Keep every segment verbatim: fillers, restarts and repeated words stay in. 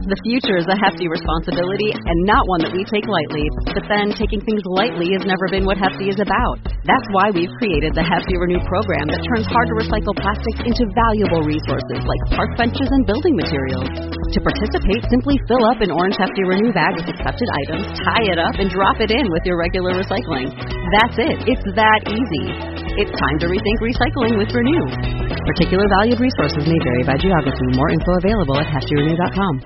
The future is a hefty responsibility and not one that we take lightly. But then, taking things lightly has never been what Hefty is about. That's why we've created the Hefty Renew program that turns hard-to-recycle plastics into valuable resources like park benches and building materials. To participate, simply fill up an orange Hefty Renew bag with accepted items, tie it up, and drop it in with your regular recycling. That's it. It's that easy. It's time to rethink recycling with Renew. Particular valued resources may vary by geography. More info available at hefty renew dot com.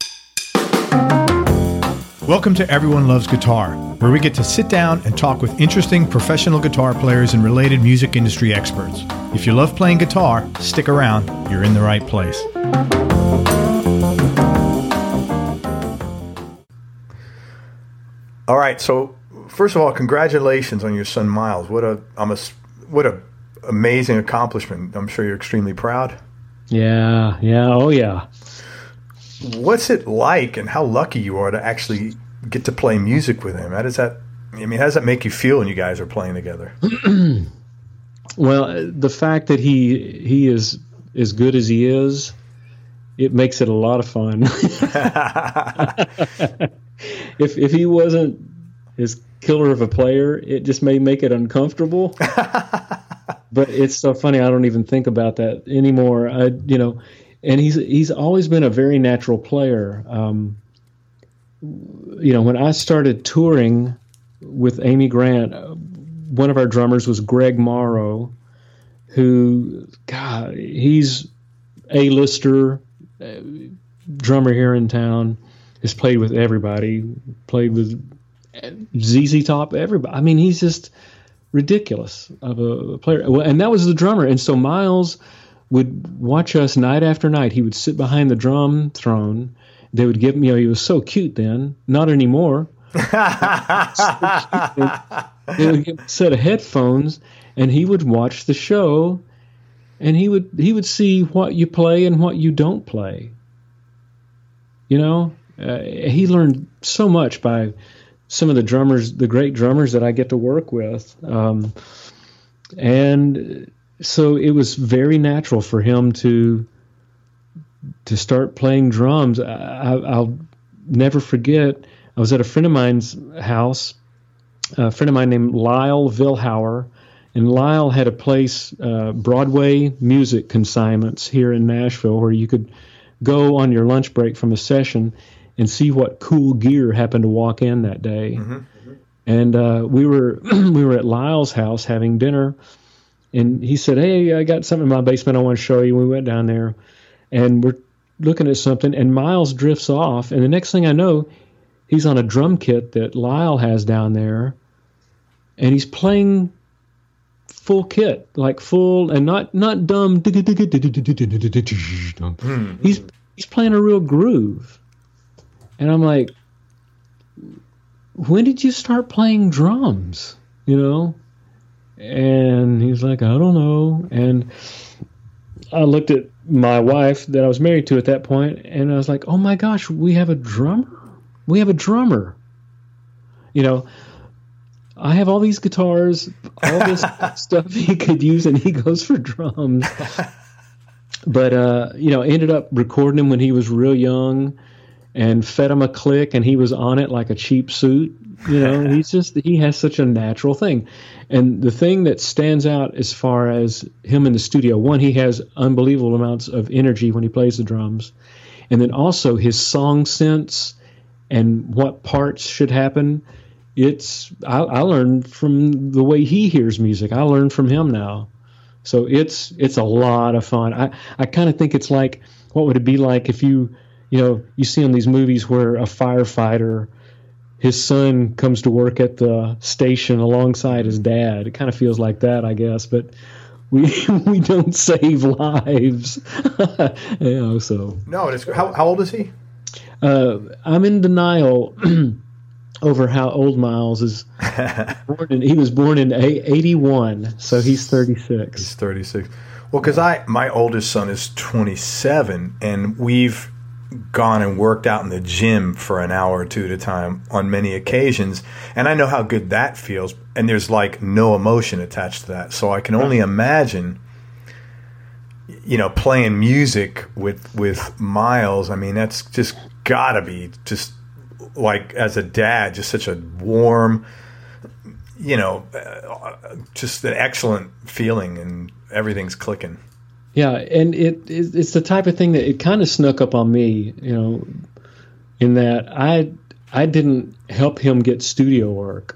Welcome to Everyone Loves Guitar, where we get to sit down and talk with interesting professional guitar players and related music industry experts. If you love playing guitar, stick around. You're in the right place. All right, so first of all, congratulations on your son Miles. What a I'm a what a amazing accomplishment. I'm sure you're extremely proud. Yeah, yeah, oh yeah. What's it like, and how lucky you are to actually get to play music with him? How does that, I mean, how does that make you feel when you guys are playing together? Well, the fact that he he is as good as he is, it makes it a lot of fun. if if he wasn't as killer of a player, it just may make it uncomfortable. But it's so funny. I don't even think about that anymore. I, you know. And he's he's always been a very natural player. Um, you know, when I started touring with Amy Grant, uh, one of our drummers was Greg Morrow, who, God, he's A-lister, uh, drummer here in town, has played with everybody, played with Z Z Top, everybody. I mean, he's just ridiculous of a player. Well, and that was the drummer. And so Miles would watch us night after night. He would sit behind the drum throne. They would give me, you know, he was so cute then, not anymore. So they would give him a set of headphones, and he would watch the show, and he would he would see what you play and what you don't play. You know, uh, he learned so much by some of the drummers, the great drummers that I get to work with, um, and. So it was very natural for him to to start playing drums. I, I'll never forget, I was at a friend of mine's house, a friend of mine named Lyle Vilhauer, and Lyle had a place, uh, Broadway Music Consignments here in Nashville, where you could go on your lunch break from a session and see what cool gear happened to walk in that day. Mm-hmm. And uh, we were we were at Lyle's house having dinner. And he said, hey, I got something in my basement I want to show you. We went down there, and we're looking at something, and Miles drifts off. And the next thing I know, he's on a drum kit that Lyle has down there, and he's playing full kit, like full, and not not dumb. He's he's playing a real groove. And I'm like, when did you start playing drums? You know? And he's like, I don't know. And I looked at my wife that I was married to at that point, and I was like, oh my gosh, we have a drummer. We have a drummer. You know, I have all these guitars, all this stuff he could use, and he goes for drums. But, uh, you know, ended up recording him when he was real young and fed him a click, and he was on it like a cheap suit. You know, he's just, he has such a natural thing. And the thing that stands out as far as him in the studio, one, he has unbelievable amounts of energy when he plays the drums. And then also his song sense and what parts should happen. It's, I, I learned from the way he hears music. I learned from him now. So it's, it's a lot of fun. I, I kind of think it's like, what would it be like if you, you know, you see in these movies where a firefighter, his son comes to work at the station alongside his dad. It kind of feels like that, I guess. But we we don't save lives, you know. So no, it's how how old is he? Uh, I'm in denial over how old Miles is. Born in, he was born in eighty-one, so he's thirty-six. He's thirty-six. Well, because I my oldest son is twenty-seven, and we've gone and worked out in the gym for an hour or two at a time on many occasions, and I know how good that feels, and there's like no emotion attached to that, so I can only imagine, you know, playing music with with Miles. I mean, that's just gotta be just like, as a dad, just such a warm, you know, uh, just an excellent feeling, and everything's clicking. Yeah, and it, it it's the type of thing that it kind of snuck up on me, you know, in that I I didn't help him get studio work.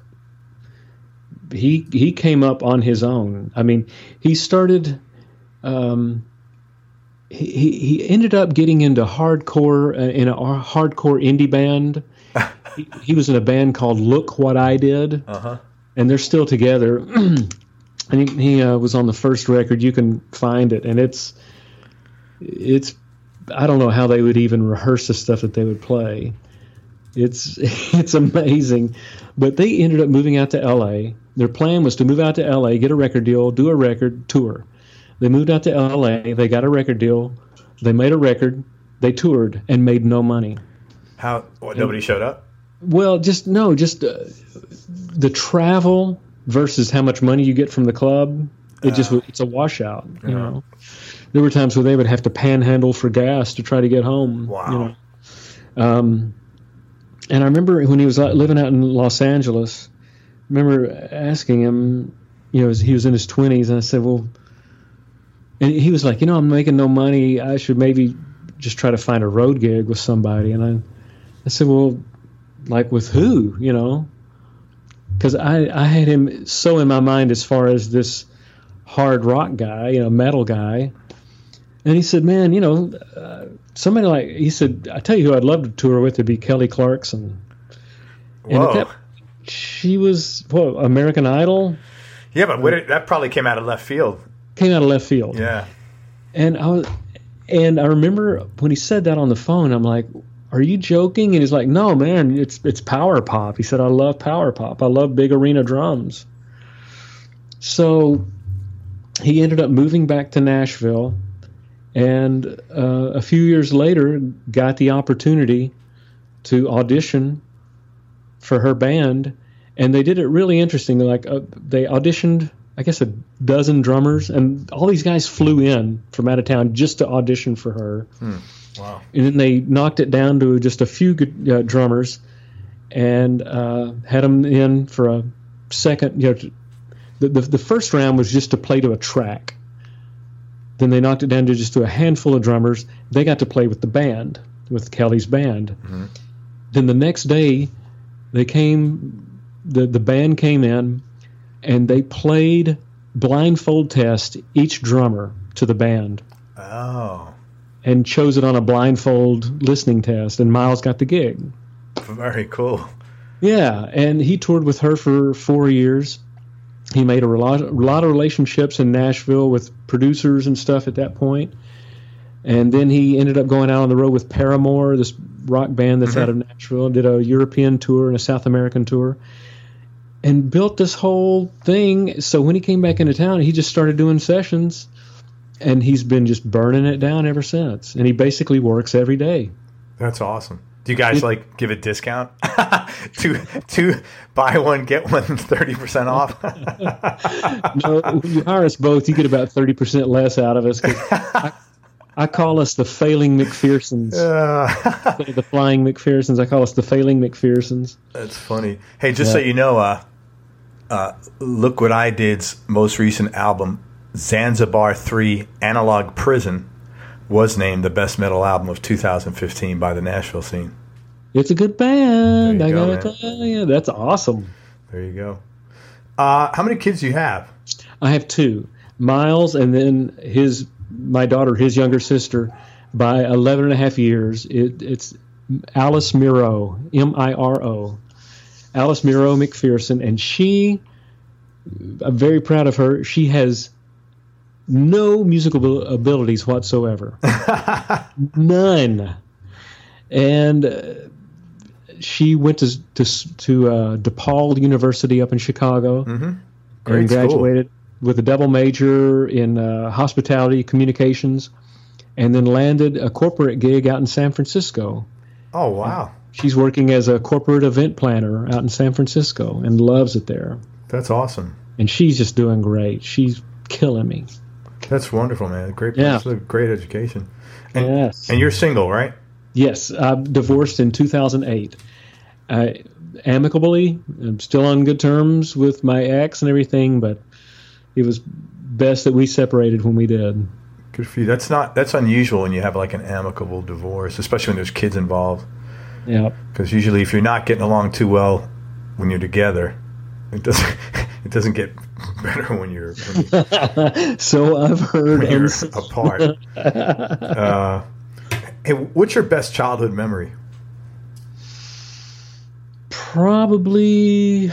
He he came up on his own. I mean, he started. Um, he he ended up getting into hardcore uh, in a hardcore indie band. he, he was in a band called Look What I Did, uh-huh. and they're still together. And he, he uh, was on the first record. You can find it, and it's it's. I don't know how they would even rehearse the stuff that they would play. It's it's amazing, but they ended up moving out to L A. Their plan was to move out to L A, get a record deal, do a record tour. They moved out to L A. They got a record deal. They made a record. They toured and made no money. How? What, nobody and, showed up? Well, just no, just uh, the travel versus how much money you get from the club. It uh, just it's a washout. You yeah. know, there were times where they would have to panhandle for gas to try to get home. Wow. You know? Um, and I remember when he was living out in Los Angeles. I remember asking him, you know, he was in his twenties, and I said, well, and he was like, you know, I'm making no money. I should maybe just try to find a road gig with somebody. And I, I said, well, like with who, you know? Because I, I had him so in my mind as far as this hard rock guy, you know, metal guy. And he said, man, you know, uh, somebody like, he said, I tell you who I'd love to tour with would be Kelly Clarkson. Whoa. And at that, she was, what, American Idol? Yeah, but what did, that probably came out of left field. Came out of left field. Yeah. And I was, and I remember when he said that on the phone, I'm like, are you joking? And he's like, no, man, it's it's power pop. He said, I love power pop. I love big arena drums. So he ended up moving back to Nashville, and uh, a few years later got the opportunity to audition for her band. And they did it really interesting. Like uh, they auditioned, I guess, a dozen drummers, and all these guys flew in from out of town just to audition for her. Hmm. Wow. And then they knocked it down to just a few good, uh, drummers, and uh, had them in for a second. You know, the, the the first round was just to play to a track. Then they knocked it down to just to a handful of drummers. They got to play with the band, with Kelly's band. Mm-hmm. Then the next day, they came. The the band came in, and they played blindfold test each drummer to the band. Oh. And chose it on a blindfold listening test, and Miles got the gig. Very cool. Yeah, and he toured with her for four years. He made a lot, a lot of relationships in Nashville with producers and stuff at that point. And then he ended up going out on the road with Paramore, this rock band that's mm-hmm. out of Nashville, did a European tour and a South American tour, and built this whole thing. So when he came back into town, he just started doing sessions. And he's been just burning it down ever since. And he basically works every day. That's awesome. Do you guys, it, like, give a discount? two, two, buy one, get one, thirty percent off? No, when you hire us both, you get about thirty percent less out of us. I, I call us the failing McPhersons. Uh, the flying McPhersons. I call us the failing McPhersons. That's funny. Hey, just yeah. so you know, uh, uh, Look What I Did's most recent album, Zanzibar three Analog Prison, was named the best metal album of two thousand fifteen by the Nashville Scene. It's a good band. I go, gotta man. tell you, that's awesome. There you go. Uh, how many kids do you have? I have two. Miles, and then his my daughter, his younger sister, by eleven and a half years. It, it's Alice Miro, M I R O. Alice Miro McPherson, and she, I'm very proud of her. She has no musical abilities whatsoever. None. And uh, she went to to, to uh, DePaul University up in Chicago, mm-hmm. and graduated school. with a double major in uh, hospitality communications, and then landed a corporate gig out in San Francisco. Oh, wow. She's working as a corporate event planner out in San Francisco and loves it there. That's awesome. And she's just doing great. She's killing me. That's wonderful, man. Great, yeah. great education. And, yes. And you're single, right? Yes, I divorced in two thousand eight. I, amicably, I'm still on good terms with my ex and everything, but it was best that we separated when we did. Good for you. That's not that's unusual when you have like an amicable divorce, especially when there's kids involved. Yeah. Because usually, if you're not getting along too well when you're together, it doesn't it doesn't get better when you're when you, so I've heard when you're apart. uh, hey, what's your best childhood memory? Probably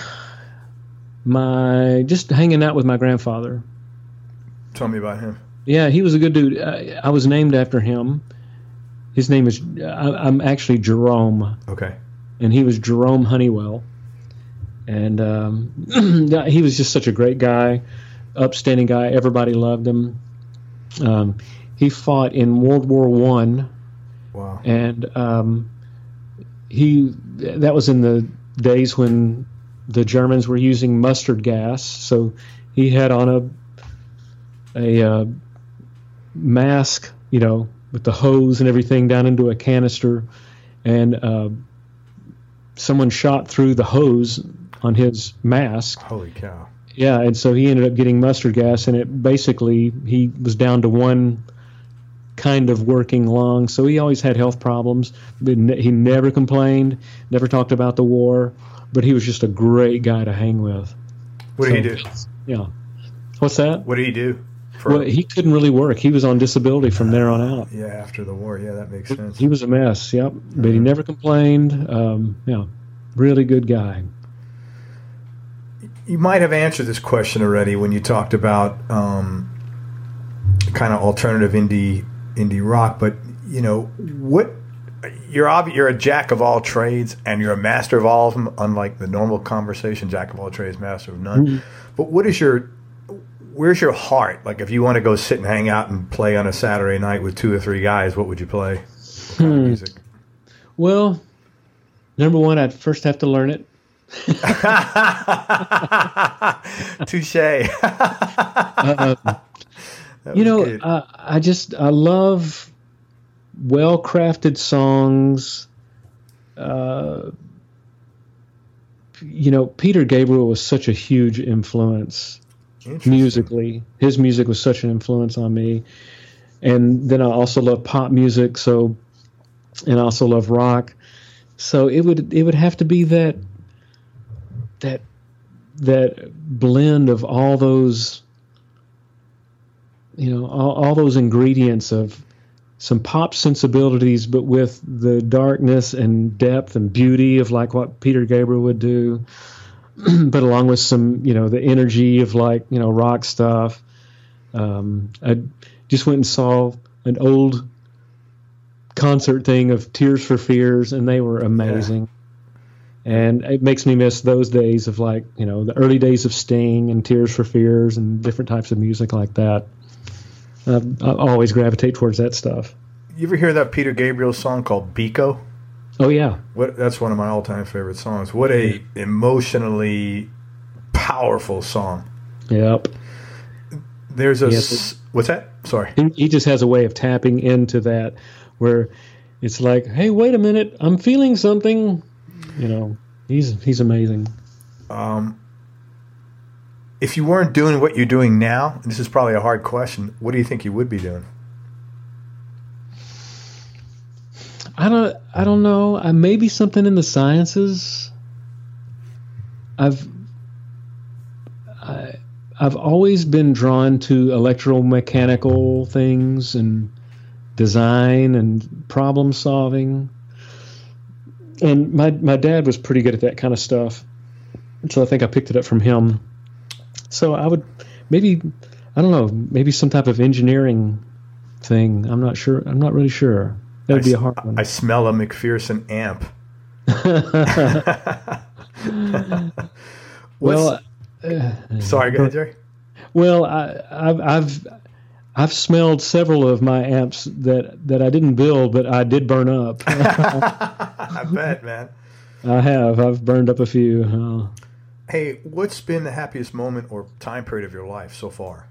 my just hanging out with my grandfather. Tell me about him. Yeah, he was a good dude. I, I was named after him. His name is, I, I'm actually Jerome. Okay. And he was Jerome Honeywell. And um, he was just such a great guy, upstanding guy. Everybody loved him. Um, he fought in World War One. Wow. And um, he that was in the days when the Germans were using mustard gas. So he had on a a uh, mask, you know, with the hose and everything down into a canister, and uh, someone shot through the hose on his mask. Holy cow. Yeah, and so he ended up getting mustard gas, and it basically, he was down to one kind of working lung, so he always had health problems. But ne- he never complained, never talked about the war, but he was just a great guy to hang with. What did so, he do? Yeah. What's that? What did he do? For, well, he couldn't really work. He was on disability from there on out. Yeah, after the war. Yeah, that makes sense. He was a mess, yep. Mm-hmm. But he never complained. Um, yeah, really good guy. You might have answered this question already when you talked about um, kind of alternative indie indie rock, but you know what? You're obvi- you're a jack of all trades and you're a master of all of them. Unlike the normal conversation, jack of all trades, master of none. Mm-hmm. But what is your where's your heart? Like if you want to go sit and hang out and play on a Saturday night with two or three guys, what would you play? What kind hmm. of music? Well, number one, I'd first have to learn it. Touche. uh, you know, uh, I just I love well-crafted songs. Uh, you know, Peter Gabriel was such a huge influence musically. His music was such an influence on me. And then I also love pop music, so and I also love rock. So it would it would have to be that that that blend of all those, you know, all, all those ingredients of some pop sensibilities, but with the darkness and depth and beauty of like what Peter Gabriel would do, but along with some, you know, the energy of like, you know, rock stuff. Um, I just went and saw an old concert thing of Tears for Fears, and they were amazing. Yeah. And it makes me miss those days of like, you know, the early days of Sting and Tears for Fears and different types of music like that. Uh, I always gravitate towards that stuff. You ever hear that Peter Gabriel song called Biko? Oh, yeah. What? That's one of my all-time favorite songs. What a emotionally powerful song. Yep. There's a... Yes. What's that? Sorry. He, he just has a way of tapping into that where it's like, hey, wait a minute, I'm feeling something. You know, he's he's amazing. Um, if you weren't doing what you're doing now, and this is probably a hard question, what do you think you would be doing? I don't I don't know. I maybe something in the sciences. I've I, I've always been drawn to electromechanical things and design and problem solving. And my my dad was pretty good at that kind of stuff, so I think I picked it up from him. So I would maybe, I don't know, maybe some type of engineering thing. I'm not sure. I'm not really sure. That would I, be a hard one. I smell a McPherson amp. well, uh, sorry, go ahead, Jerry. Well, I, I've I've I've smelled several of my amps that, that I didn't build, but I did burn up. I bet, man. I have. I've burned up a few. Uh, hey, what's been the happiest moment or time period of your life so far?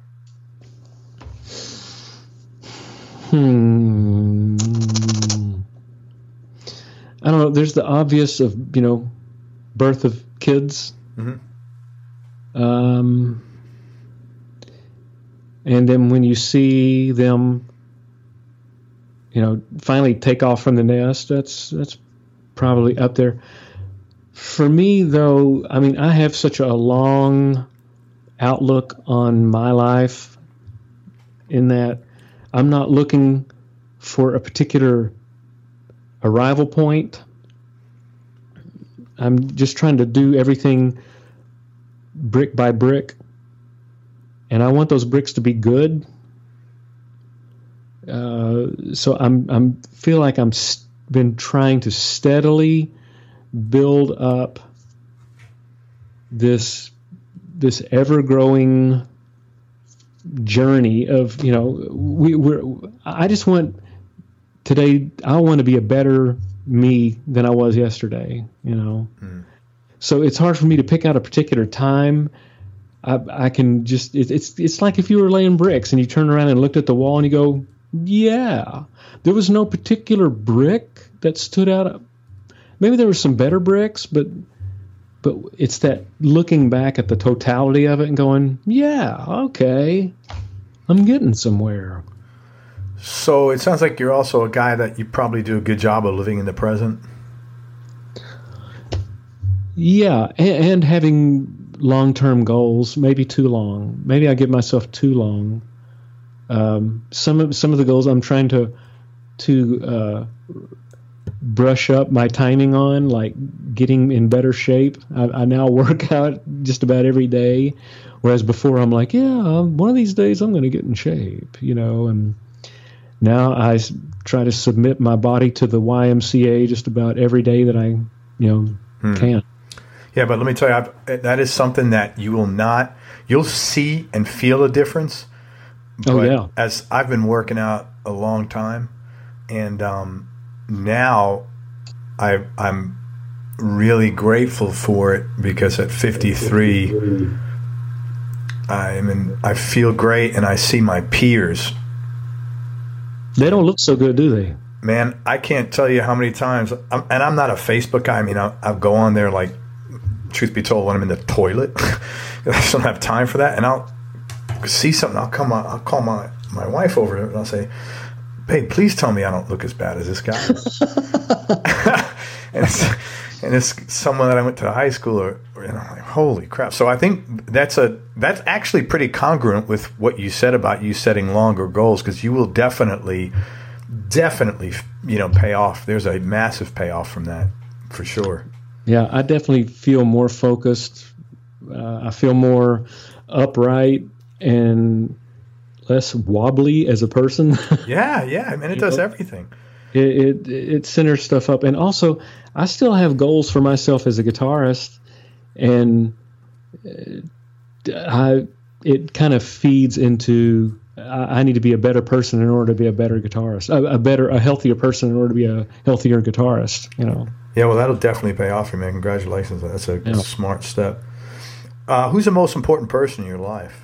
Hmm. I don't know. There's the obvious of, you know, birth of kids. Mm-hmm. Um, and then when you see them, you know, finally take off from the nest, that's that's probably up there. For me, though, I mean, I have such a long outlook on my life in that I'm not looking for a particular arrival point. I'm just trying to do everything brick by brick, and I want those bricks to be good. Uh, so I'm I'm feel like I'm st- been trying to steadily build up this this ever growing journey of, you know, we we're I just want today I want to be a better me than I was yesterday, you know. Mm. So it's hard for me to pick out a particular time. I, I can just it, it's it's like if you were laying bricks and you turn around and looked at the wall and you go, yeah, there was no particular brick that stood out. Maybe there were some better bricks, but but it's that looking back at the totality of it and going, yeah, okay, I'm getting somewhere. So it sounds like you're also a guy that you probably do a good job of living in the present. Yeah, and, and having long-term goals, maybe too long. Maybe I give myself too long. Um, some of some of the goals I'm trying to to uh, brush up my timing on, like getting in better shape. I, I now work out just about every day, whereas before I'm like, yeah, one of these days I'm going to get in shape, you know. And now I try to submit my body to the Y M C A just about every day that I, you know, hmm. can. Yeah, but let me tell you, I've, that is something that you will not, you'll see and feel a difference. But oh, yeah. As I've been working out a long time, and um, now I, I'm really grateful for it because at fifty-three, I'm in, I feel great, and I see my peers. They don't look so good, do they? Man, I can't tell you how many times, I'm, and I'm not a Facebook guy. I mean, I'll, I'll go on there, like, truth be told, when I'm in the toilet. I just don't have time for that, and I'll see something, I'll come on, I'll call my, my wife over and I'll say, babe, please tell me I don't look as bad as this guy. and, it's, and it's someone that I went to high school or, or and I'm like, holy crap. So I think that's a that's actually pretty congruent with what you said about you setting longer goals, because you will definitely definitely you know pay off. There's a massive payoff from that for sure. Yeah, I definitely feel more focused. Uh, I feel more upright and less wobbly as a person. yeah, yeah. I mean, it does everything. It, it it centers stuff up, and also I still have goals for myself as a guitarist, and I it kind of feeds into I, I need to be a better person in order to be a better guitarist, a, a better, a healthier person in order to be a healthier guitarist. You know. Yeah, well, that'll definitely pay off for you, man. Congratulations. That's a yeah. smart step. Uh, who's the most important person in your life?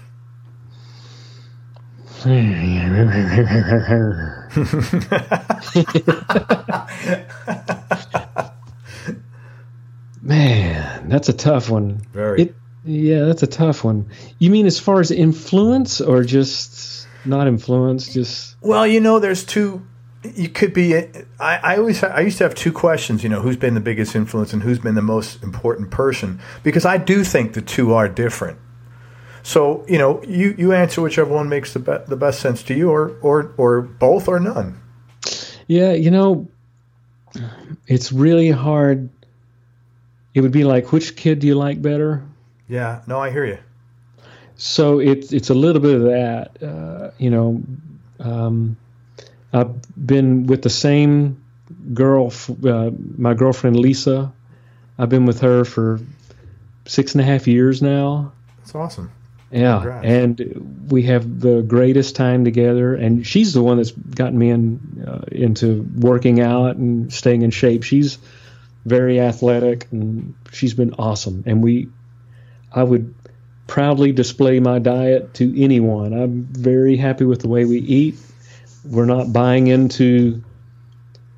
Man, that's a tough one. Very. It, yeah, that's a tough one. You mean as far as influence or just not influence? Just well, you know, there's two. You could be. I, I always. I used to have two questions. You know, who's been the biggest influence and who's been the most important person? Because I do think the two are different. So you know, you, you answer whichever one makes the be- the best sense to you, or or or both, or none. Yeah, you know, it's really hard. It would be like, which kid do you like better? Yeah. No, I hear you. So it's it's a little bit of that. Uh, you know. Um, I've been with the same girl, uh, my girlfriend Lisa. I've been with her for six and a half years now. That's awesome. Yeah, Congrats. And we have the greatest time together. And she's the one that's gotten me in uh, into working out and staying in shape. She's very athletic, and she's been awesome. And we, I would proudly display my diet to anyone. I'm very happy with the way we eat. We're not buying into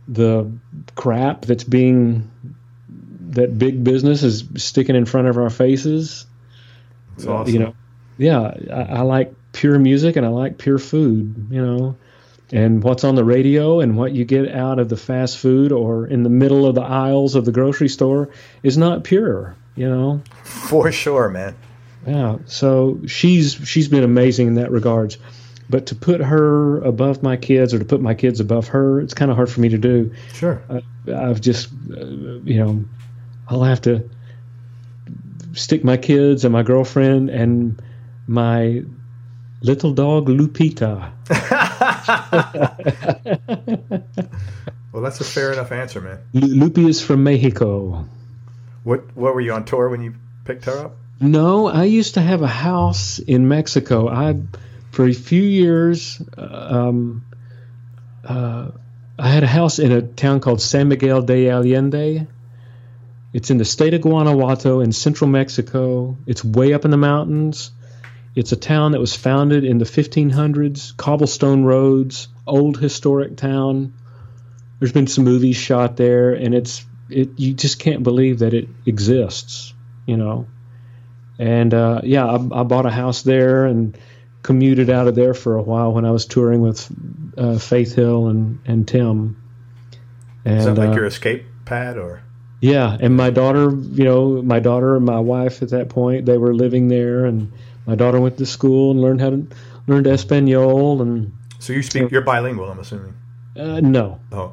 the crap that's being that big business is sticking in front of our faces. That's awesome. You know, yeah, I, I like pure music and I like pure food. You know, and what's on the radio and what you get out of the fast food or in the middle of the aisles of the grocery store is not pure. You know, for sure, man. Yeah. So she's she's been amazing in that regards. But to put her above my kids or to put my kids above her, it's kind of hard for me to do. Sure. Uh, I've just, uh, you know, I'll have to stick my kids and my girlfriend and my little dog Lupita. Well, that's a fair enough answer, man. L- Lupi is from Mexico. What What were you on tour when you picked her up? No, I used to have a house in Mexico. I, for a few years, um, uh, I had a house in a town called San Miguel de Allende. It's in the state of Guanajuato in central Mexico. It's way up in the mountains. It's a town that was founded in the fifteen hundreds, cobblestone roads, old historic town. There's been some movies shot there, and it's it. You just can't believe that it exists, you know. And uh, yeah, I, I bought a house there and commuted out of there for a while when I was touring with uh, Faith Hill and, and Tim. And, Is that like uh, your escape pad, or? Yeah, and my daughter, you know, my daughter and my wife at that point, they were living there, and my daughter went to school and learned how to learned Espanol. And so you speak, you're bilingual, I'm assuming. Uh, no. Oh.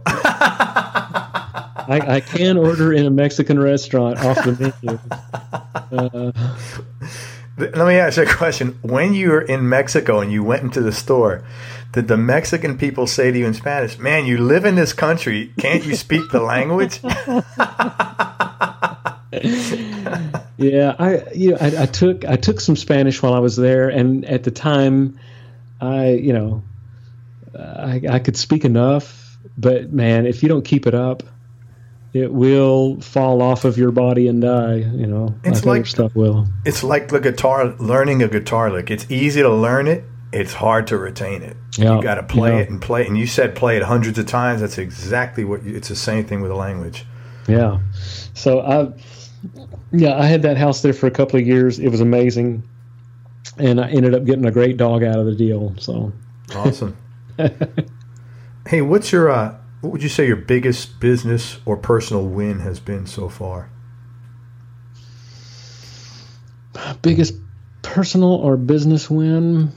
I, I can order in a Mexican restaurant off the menu. Uh, Let me ask you a question. When you were in Mexico and you went into the store, did the Mexican people say to you in Spanish, "Man, you live in this country, can't you speak the language?" Yeah, I you know, I, I took I took some Spanish while I was there, and at the time, I you know, I I could speak enough, but man, if you don't keep it up, it will fall off of your body and die. You know, It's like, like- other stuff will. It's like the guitar, learning a guitar lick. It's easy to learn it. It's hard to retain it. Yeah, You got to play yeah. it and play it. And you said play it hundreds of times. That's exactly what you, it's the same thing with a language. Yeah. So I, yeah, I had that house there for a couple of years. It was amazing, and I ended up getting a great dog out of the deal. So Awesome. Hey, what's your, uh, what would you say your biggest business or personal win has been so far? biggest personal or business win.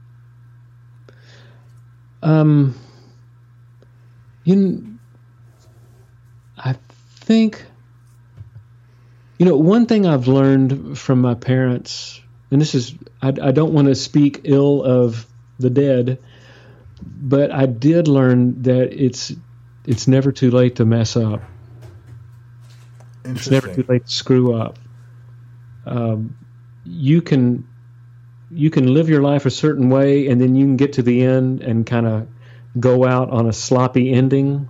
Um, you, I think, you know, one thing I've learned from my parents, and this is, I, I don't want to speak ill of the dead, but I did learn that it's, it's never too late to mess up. It's never too late to screw up. Um, you can you can live your life a certain way, and then you can get to the end and kind of go out on a sloppy ending.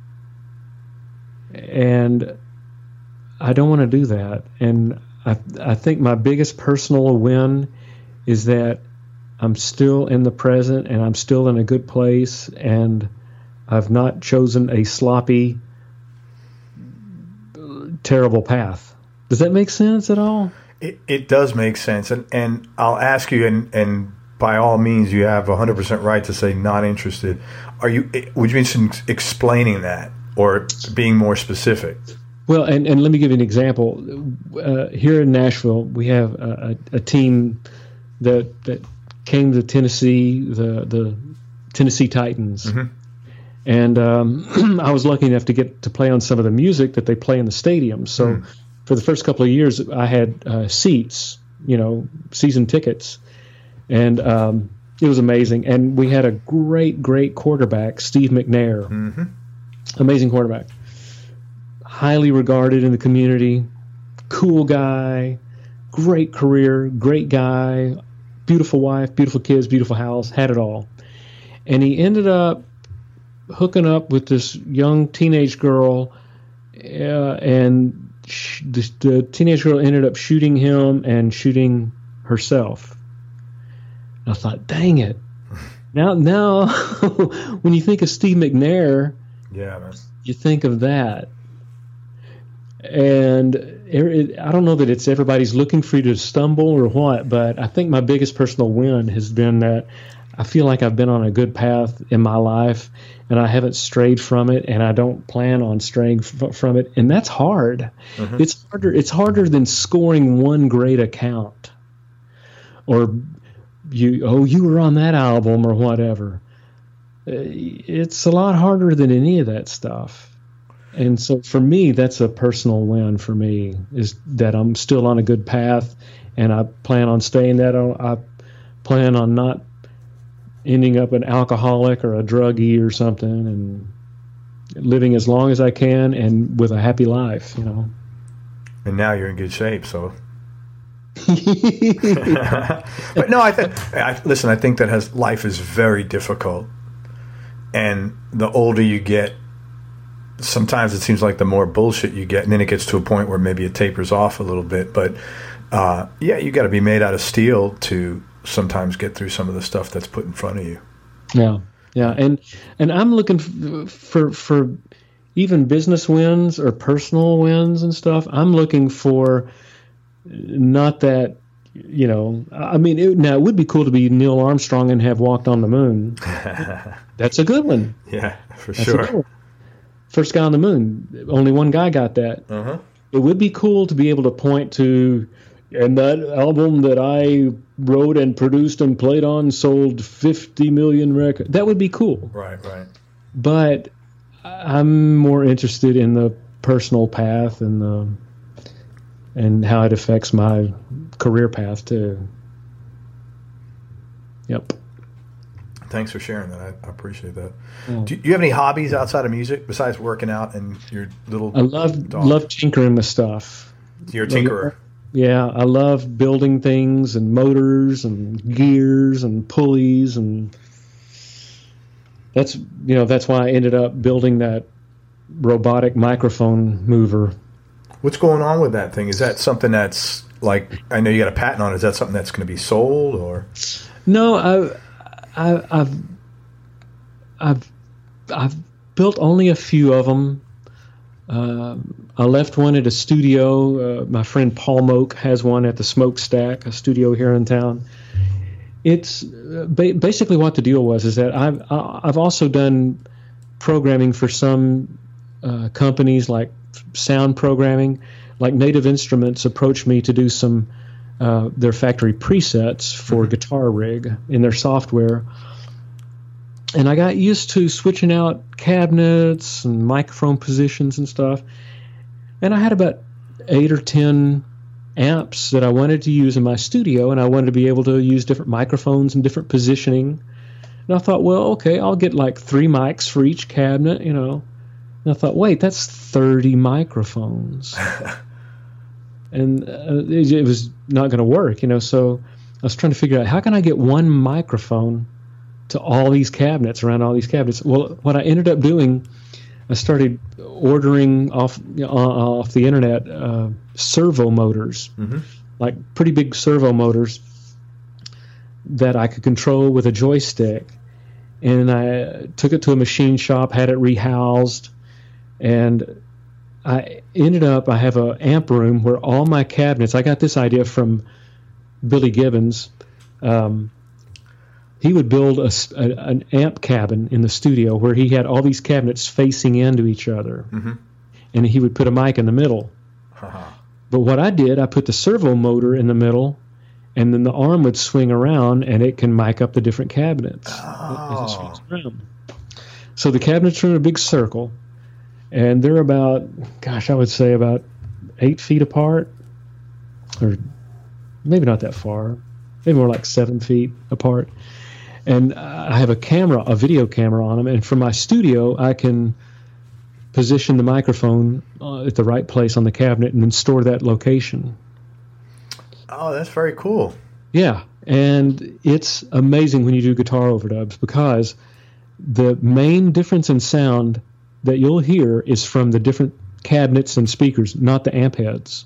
And I don't want to do that. And I I think my biggest personal win is that I'm still in the present, and I'm still in a good place, and I've not chosen a sloppy, terrible path. Does that make sense at all? It, it does make sense. And, and I'll ask you, and, and by all means, you have one hundred percent right to say not interested. Are you? Would you be interested in explaining that or being more specific? Well, and, and let me give you an example. Uh, here in Nashville, we have a, a, a team that that came to Tennessee, the the Tennessee Titans. Mm-hmm. And um, I was lucky enough to get to play on some of the music that they play in the stadium. So mm. for the first couple of years, I had uh, seats, you know, season tickets. And um, it was amazing. And we had a great, great quarterback, Steve McNair. Mm-hmm. Amazing quarterback. Highly regarded in the community. Cool guy. Great career. Great guy. Beautiful wife. Beautiful kids. Beautiful house. Had it all. And he ended up hooking up with this young teenage girl, uh, and sh- the, the teenage girl ended up shooting him and shooting herself. And I thought, dang it. Now, now, when you think of Steve McNair, yeah, man. you think of that. And it, I don't know that it's everybody's looking for you to stumble or what, but I think my biggest personal win has been that I feel like I've been on a good path in my life, and I haven't strayed from it, and I don't plan on straying f- from it, and that's hard. Mm-hmm. It's harder. It's harder than scoring one great account, or you oh you were on that album or whatever. It's a lot harder than any of that stuff. And so for me, that's a personal win for me, is that I'm still on a good path, and I plan on staying that. I plan on not ending up an alcoholic or a druggie or something, and living as long as I can and with a happy life, you know. And now you're in good shape, so. But no, I think, I, listen, I think that has life is very difficult. And the older you get, sometimes it seems like the more bullshit you get, and then it gets to a point where maybe it tapers off a little bit. But uh, yeah, you got to be made out of steel to sometimes get through some of the stuff that's put in front of you. Yeah, yeah, and and I'm looking for for even business wins or personal wins and stuff. I'm looking for not that, you know, I mean, it, now it would be cool to be Neil Armstrong and have walked on the moon. That's a good one. Yeah, for That's sure. First guy on the moon. Only one guy got that. Uh-huh. It would be cool to be able to point to, and that album that I wrote and produced and played on sold fifty million records. That would be cool. Right, right. But I'm more interested in the personal path and the and how it affects my career path too. Yep. Thanks for sharing that. I, I appreciate that. Yeah. Do, you, do you have any hobbies outside of music besides working out and your little I love dog? love tinkering with stuff. You're a tinkerer. Yeah, I love building things and motors and gears and pulleys, and that's you know that's why I ended up building that robotic microphone mover. What's going on with that thing? Is that something that's like, I know you got a patent on it. Is that something that's going to be sold or? No, I, I, I've, I've, I've built only a few of them. Uh, I left one at a studio. Uh, my friend Paul Moak has one at the Smokestack, a studio here in town. It's ba- basically what the deal was is that I've I've also done programming for some uh, companies like sound programming. Like Native Instruments approached me to do some uh, their factory presets for mm-hmm. Guitar Rig in their software. And I got used to switching out cabinets and microphone positions and stuff. And I had about eight or ten amps that I wanted to use in my studio, and I wanted to be able to use different microphones and different positioning. And I thought, well, okay, I'll get like three mics for each cabinet, you know. And I thought, wait, that's thirty microphones. And uh, it, it was not going to work, you know. So I was trying to figure out, how can I get one microphone to all these cabinets, around all these cabinets? Well, what I ended up doing, I started ordering off uh, off the internet uh, servo motors, mm-hmm. like pretty big servo motors that I could control with a joystick. And I took it to a machine shop, had it rehoused, and I ended up, I have an amp room where all my cabinets, I got this idea from Billy Gibbons. Um, he would build a, a, an amp cabin in the studio where he had all these cabinets facing into each other. Mm-hmm. And he would put a mic in the middle. Uh-huh. But what I did, I put the servo motor in the middle, and then the arm would swing around, and it can mic up the different cabinets oh. as it swings around. So the cabinets are in a big circle, and they're about, gosh, I would say about eight feet apart, or maybe not that far, maybe more like seven feet apart. And I have a camera, a video camera on them, and from my studio, I can position the microphone uh, at the right place on the cabinet and then store that location. Oh, that's very cool. Yeah, and it's amazing when you do guitar overdubs, because the main difference in sound that you'll hear is from the different cabinets and speakers, not the amp heads.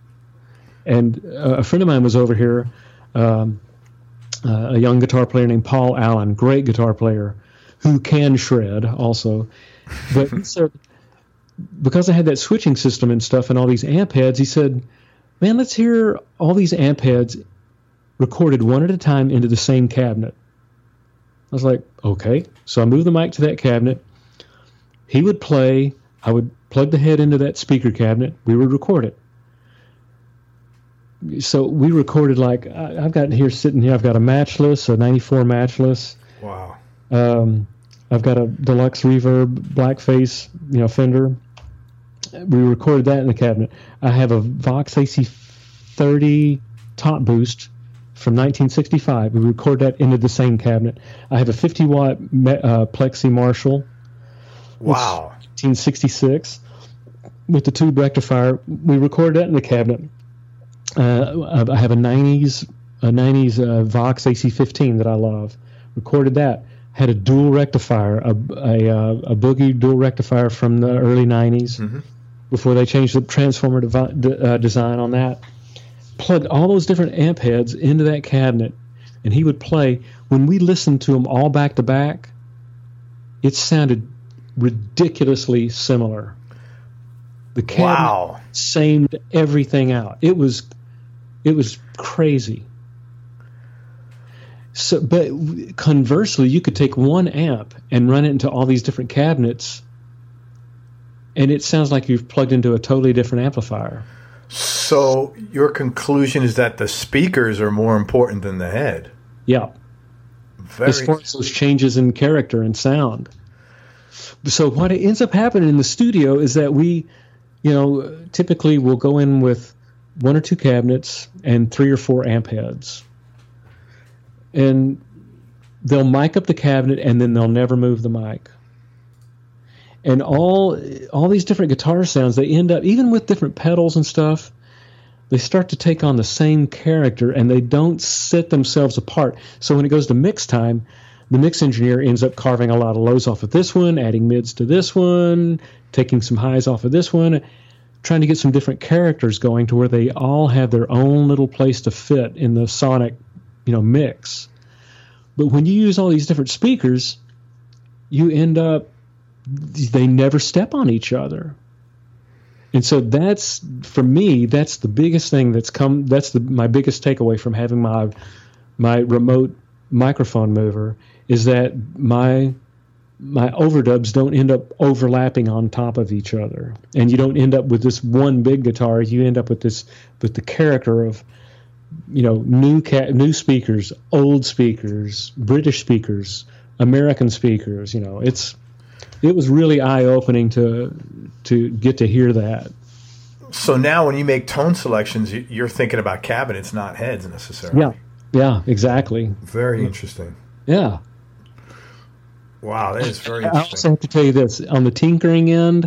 And uh, a friend of mine was over here, um, uh, a young guitar player named Paul Allen, great guitar player, who can shred also. But he said, because I had that switching system and stuff and all these amp heads, he said, man, let's hear all these amp heads recorded one at a time into the same cabinet. I was like, okay. So I moved the mic to that cabinet. He would play. I would plug the head into that speaker cabinet. We would record it. So we recorded like, I've got here sitting here, I've got a Matchless, a ninety-four Matchless. Wow. Um, I've got a Deluxe Reverb Blackface, you know, Fender. We recorded that in the cabinet. I have a Vox A C thirty Top Boost from nineteen sixty-five. We recorded that into the same cabinet. I have a fifty watt uh, Plexi Marshall. Wow. nineteen sixty-six with the tube rectifier. We recorded that in the cabinet. Uh, I have a nineties a nineties uh, Vox A C fifteen that I love. Recorded that. Had a dual rectifier, a a, a Boogie dual rectifier from the early nineties, mm-hmm. before they changed the transformer devi- de, uh, design on that. Plugged all those different amp heads into that cabinet, and he would play. When we listened to them all back to back, it sounded ridiculously similar. The cabinet wow. samed everything out. It was, it was crazy. So, but conversely, you could take one amp and run it into all these different cabinets, and it sounds like you've plugged into a totally different amplifier. So your conclusion is that the speakers are more important than the head? Yeah. Very... As far as those changes in character and sound. So what ends up happening in the studio is that we, you know, typically we'll go in with one or two cabinets and three or four amp heads. And they'll mic up the cabinet, and then they'll never move the mic. And all all these different guitar sounds, they end up, even with different pedals and stuff, they start to take on the same character, and they don't set themselves apart. So when it goes to mix time, the mix engineer ends up carving a lot of lows off of this one, adding mids to this one, taking some highs off of this one, trying to get some different characters going to where they all have their own little place to fit in the sonic, you know, mix. But when you use all these different speakers, you end up, they never step on each other. And so that's, for me, that's the biggest thing that's come, that's the, my biggest takeaway from having my my remote microphone mover, is that my my overdubs don't end up overlapping on top of each other. And you don't end up with this one big guitar, you end up with this, with the character of, you know, new ca- new speakers, old speakers, British speakers, American speakers. You know, it's it was really eye-opening to to get to hear that. So now, when you make tone selections, you're thinking about cabinets, not heads necessarily. Yeah, yeah, exactly. Very interesting. Yeah. Wow, that is very I interesting. also have to tell you this on the tinkering end.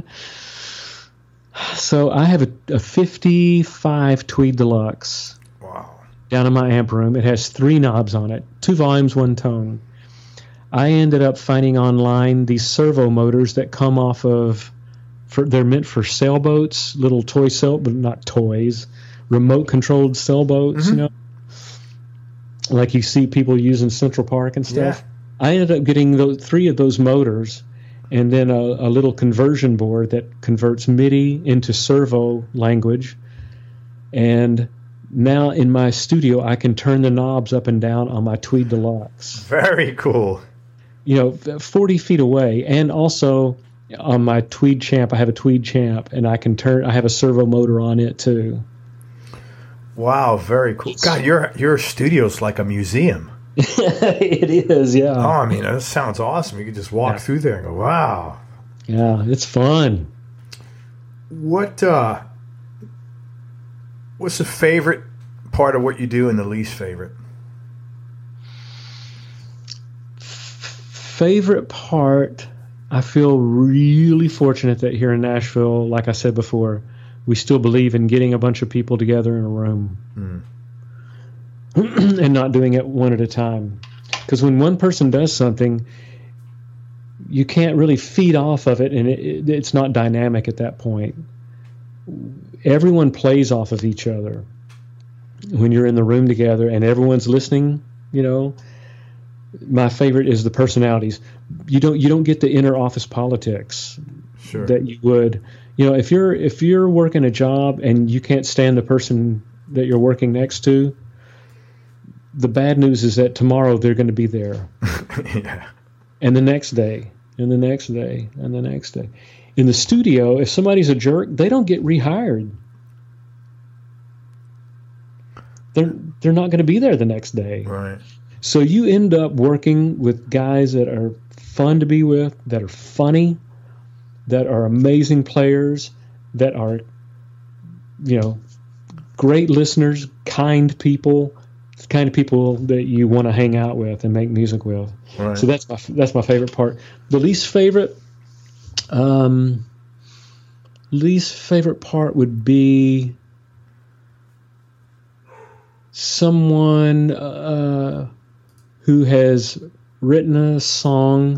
So I have a, a fifty-five Tweed Deluxe. Wow. Down in my amp room. It has three knobs on it, two volumes, one tone. I ended up finding online these servo motors that come off of, for, they're meant for sailboats, little toy sail, but not toys, remote controlled sailboats, mm-hmm. you know, like you see people use in Central Park and stuff. Yeah. I ended up getting those, three of those motors, and then a, a little conversion board that converts MIDI into servo language. And now in my studio, I can turn the knobs up and down on my Tweed Deluxe. Very cool. You know, forty feet away. And also on my Tweed Champ, I have a Tweed Champ, and I can turn, I have a servo motor on it too. Wow, very cool. God, your your studio's like a museum. It is, yeah. Oh, I mean, that sounds awesome. You could just walk yeah. through there and go, wow. Yeah, it's fun. What uh, what's the favorite part of what you do and the least favorite? Favorite part, I feel really fortunate that here in Nashville, like I said before, we still believe in getting a bunch of people together in a room. Mm. And not doing it one at a time. Because when one person does something, you can't really feed off of it, and it, it, it's not dynamic at that point. Everyone plays off of each other when you're in the room together, and everyone's listening. You know, my favorite is the personalities. You don't you don't get the inner office politics sure. that you would, You know, if you're if you're working a job and you can't stand the person that you're working next to, the bad news is that tomorrow they're going to be there. Yeah. And the next day, and the next day, and the next day. In the studio, if somebody's a jerk, they don't get rehired. They're they're not going to be there the next day. Right. So you end up working with guys that are fun to be with, that are funny, that are amazing players, that are, you know, great listeners, kind people, the kind of people that you want to hang out with and make music with. Right. So that's my that's my favorite part. The least favorite, um, least favorite part would be someone uh, who has written a song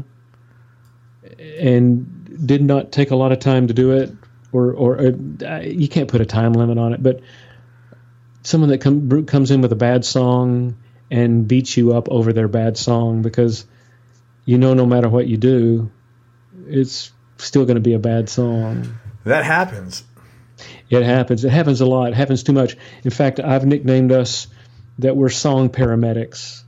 and did not take a lot of time to do it, or or uh, you can't put a time limit on it, but someone that com- comes in with a bad song and beats you up over their bad song, because you know no matter what you do, it's still going to be a bad song. That happens. It happens. It happens a lot. It happens too much. In fact, I've nicknamed us that we're song paramedics.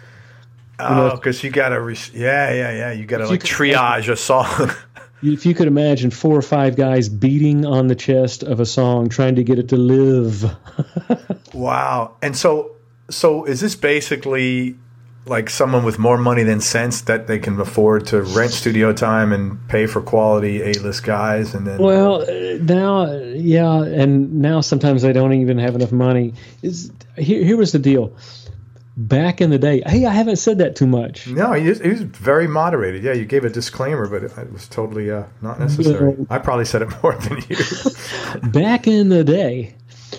Oh, because you, know, you got to, re- yeah, yeah, yeah. You got to like triage imagine, a song. If you could imagine four or five guys beating on the chest of a song, trying to get it to live. Wow. And so, so is this basically like someone with more money than sense that they can afford to rent studio time and pay for quality A-list guys? And then, well, now, yeah, and now sometimes they don't even have enough money. It's, here, here was the deal. Back in the day, hey, I haven't said that too much. No, he was, he was very moderated. Yeah, you gave a disclaimer, but it, it was totally uh, not necessary. Uh, I probably said it more than you. Back in the day,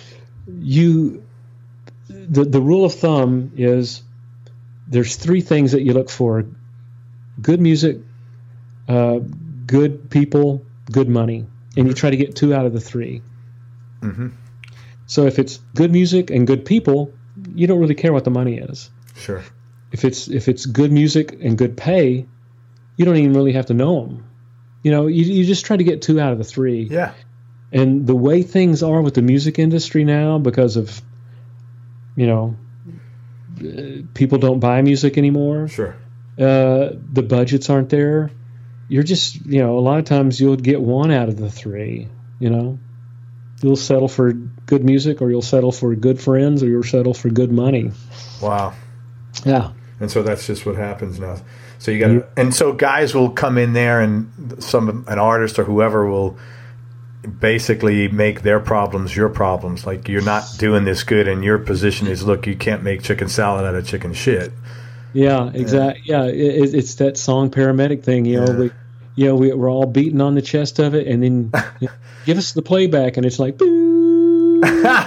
you the the rule of thumb is there's three things that you look for: good music, uh, good people, good money, and mm-hmm. you try to get two out of the three. Mm-hmm. So if it's good music and good people, you don't really care what the money is. Sure. If it's if it's good music and good pay, you don't even really have to know them. You know, you you just try to get two out of the three. Yeah. And the way things are with the music industry now, because of, you know, people don't buy music anymore. Sure. Uh, the budgets aren't there. You're just, you know, a lot of times you'll get one out of the three. You know, you'll settle for good music, or you'll settle for good friends, or you'll settle for good money. Wow. Yeah. And so that's just what happens now. So you got to, and so guys will come in there, and some an artist or whoever will basically make their problems your problems. Like, you're not doing this good, and your position is, look, you can't make chicken salad out of chicken shit. Yeah, exactly. Yeah, yeah it, it's that song paramedic thing. You know, yeah. we, you know, we, we're all beating on the chest of it, and then you know, give us the playback, and it's like, boo.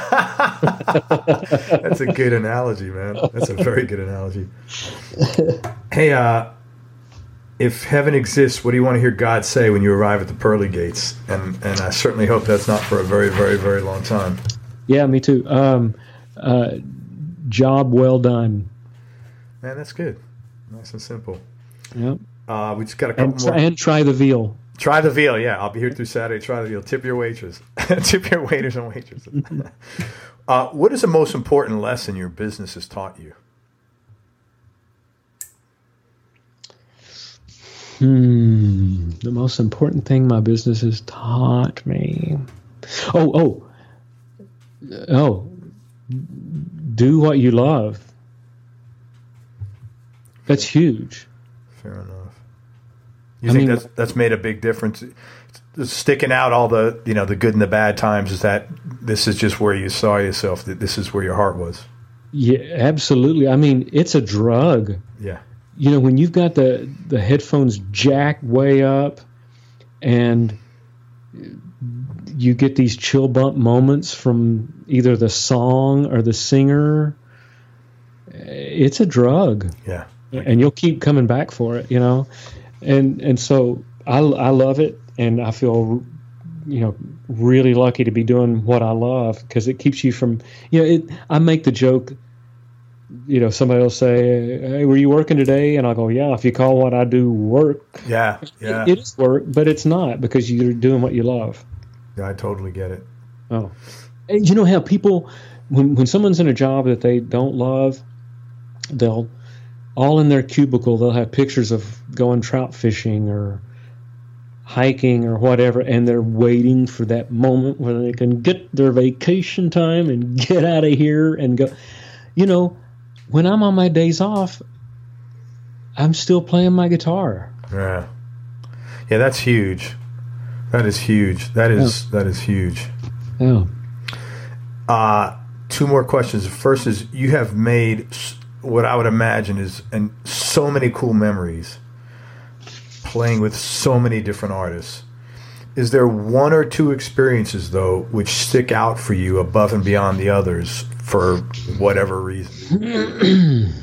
That's a good analogy, man. That's a very good analogy. Hey, uh, if heaven exists, what do you want to hear God say when you arrive at the pearly gates? And and I certainly hope that's not for a very, very, very long time. Yeah, me too. Um, uh, job well done. Man, that's good. Nice and simple. Yep. Uh, we just got a couple and try, more. And try the veal. Try the veal, yeah. I'll be here through Saturday. Try the veal. Tip your waitress. Tip your waiters and waitresses. uh, what is the most important lesson your business has taught you? Hmm. The most important thing my business has taught me. Oh, oh. Oh. Do what you love. That's huge. Fair enough. You I think mean, that's that's made a big difference? Sticking out all the, you know, the good and the bad times, is that this is just where you saw yourself, that this is where your heart was? Yeah, absolutely. I mean, it's a drug. Yeah. You know, when you've got the, the headphones jacked way up and you get these chill bump moments from either the song or the singer, it's a drug. Yeah. And you'll keep coming back for it, you know. And and so I, I love it, and I feel, you know, really lucky to be doing what I love, because it keeps you from, you know, it. I make the joke, you know, somebody will say, hey, were you working today? And I'll go, yeah, if you call what I do work. Yeah, yeah. It, it is work, but it's not, because you're doing what you love. Yeah, I totally get it. Oh, and you know how people, when when someone's in a job that they don't love, they'll all in their cubicle they'll have pictures of going trout fishing or hiking or whatever, and they're waiting for that moment where they can get their vacation time and get out of here and go. You know, when I'm on my days off, I'm still playing my guitar. Yeah, yeah, that's huge. That is huge. That is yeah. that is huge. Yeah. Uh, two more questions. First is, you have made what I would imagine is and so many cool memories playing with so many different artists. Is there one or two experiences, though, which stick out for you above and beyond the others for whatever reason?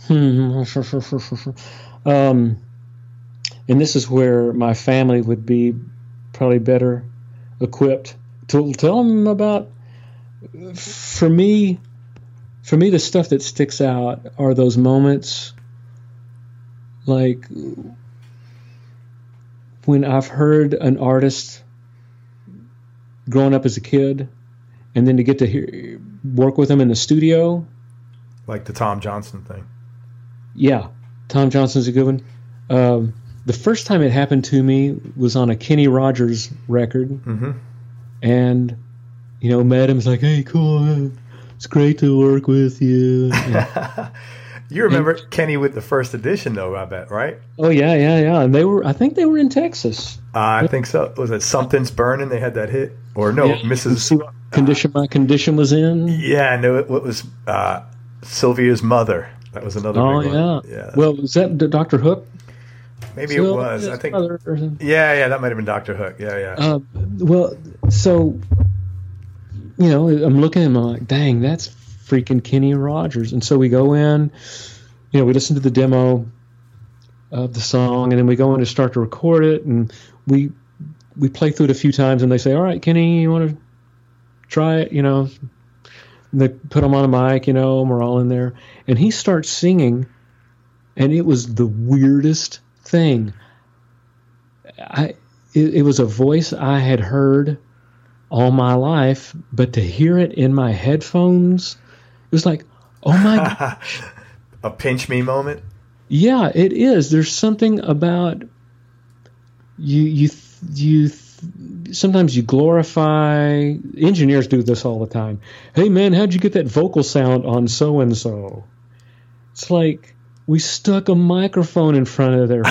um, and this is where my family would be probably better equipped to tell them about. For me, for me, the stuff that sticks out are those moments like when I've heard an artist growing up as a kid, and then to get to hear, work with them in the studio. Like the Tom Johnson thing. Yeah, Tom Johnson's a good one. Um, the first time it happened to me was on a Kenny Rogers record. Mm-hmm. And, you know, met him. It's like, hey, cool. It's great to work with you. And, you remember and, Kenny with the first edition, though, I bet, right? Oh, yeah, yeah, yeah. And they were, I think they were in Texas. Uh, I think so. Was it Something's Burning? They had that hit? Or no, yeah, Missus See what condition uh, my condition was in? Yeah, no, it, it was uh, Sylvia's Mother. That was another oh, big yeah. one. Yeah. Well, was that Doctor Hook? Maybe it was. I think. Yeah, yeah, that might have been Doctor Hook. Yeah, yeah. Uh, well, so, you know, I'm looking at him, I'm like, dang, that's freaking Kenny Rogers. And so we go in, you know, we listen to the demo of the song, and then we go in to start to record it, and we we play through it a few times, and they say, all right, Kenny, you want to try it, you know? And they put him on a mic, you know, and we're all in there. And he starts singing, and it was the weirdest thing. I it, it was a voice I had heard all my life, but to hear it in my headphones, it was like, oh my gosh. A pinch me moment? Yeah, it is. There's something about you you you sometimes you glorify. Engineers do this all the time. Hey man, how'd you get that vocal sound on so and so? It's like we stuck a microphone in front of their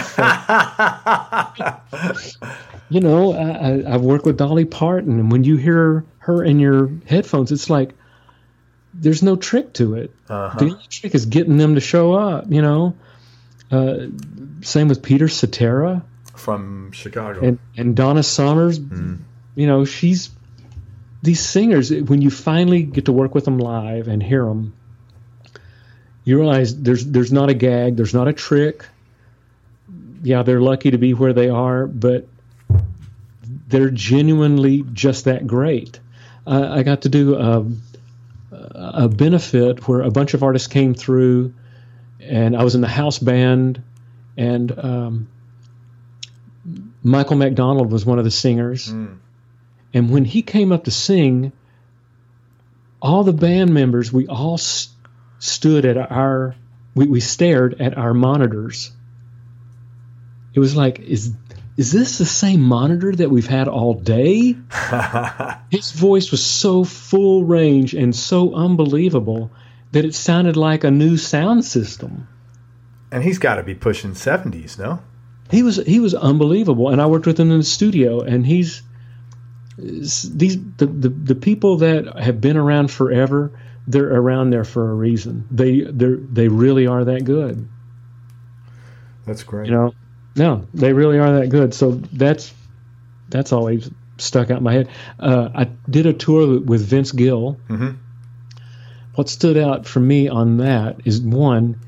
face. You know, I, I've worked with Dolly Parton, and when you hear her in your headphones, it's like there's no trick to it. Uh-huh. The only trick is getting them to show up, you know. Uh, same with Peter Cetera. From Chicago. And, and Donna Summers. Mm. You know, she's... These singers, when you finally get to work with them live and hear them, you realize there's there's not a gag, there's not a trick. Yeah, they're lucky to be where they are, but they're genuinely just that great. Uh, I got to do a, a benefit where a bunch of artists came through, and I was in the house band, and um, Michael McDonald was one of the singers. Mm. And when he came up to sing, all the band members, we all st- stood at our, we, we stared at our monitors. It was like, is is this the same monitor that we've had all day? His voice was so full range and so unbelievable that it sounded like a new sound system. And he's got to be pushing seventies, no? He was he was unbelievable, and I worked with him in the studio, and he's these the, the, the people that have been around forever, they're around there for a reason. They they they really are that good. That's great. You know, no, they really are that good. So that's that's always stuck out in my head. Uh, I did a tour with Vince Gill. Mm-hmm. What stood out for me on that is one,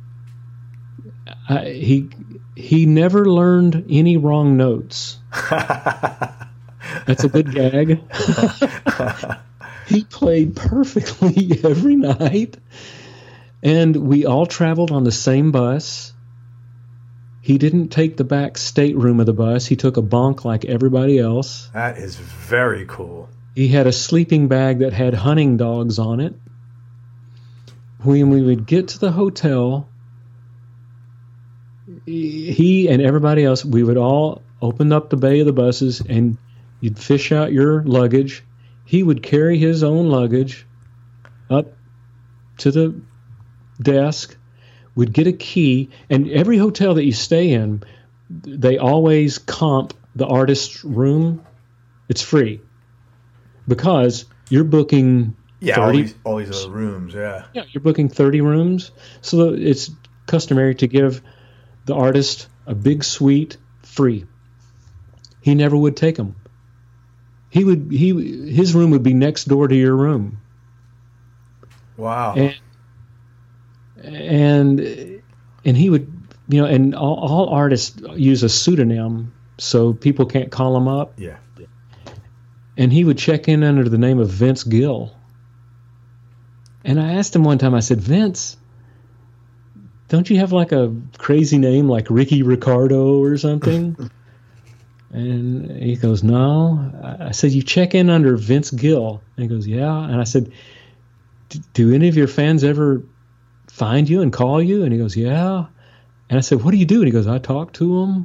I, he he never learned any wrong notes. That's a good gag. He played perfectly every night, and we all traveled on the same bus. He He didn't take the back stateroom of the bus. He took a bunk like everybody else. That is very cool. He had a sleeping bag that had hunting dogs on it. When we would get to the hotel, he and everybody else, we would all open up the bay of the buses, and you'd fish out your luggage. He would carry his own luggage up to the desk, would get a key, and every hotel that you stay in, they always comp the artist's room. It's free because you're booking yeah, thirty all these, all these other rooms, yeah. Yeah, you're booking thirty rooms, so it's customary to give the artist a big suite free. He never would take them. He would he his room would be next door to your room. Wow. And and, and he would, you know, and all, all artists use a pseudonym, so people can't call him up. Yeah. And he would check in under the name of Vince Gill. And I asked him one time, I said, Vince, don't you have like a crazy name like Ricky Ricardo or something? And he goes, no. I said, you check in under Vince Gill. And he goes, yeah. And I said, do any of your fans ever find you and call you? And he goes, yeah. And I said, what do you do? And he goes, I talk to them.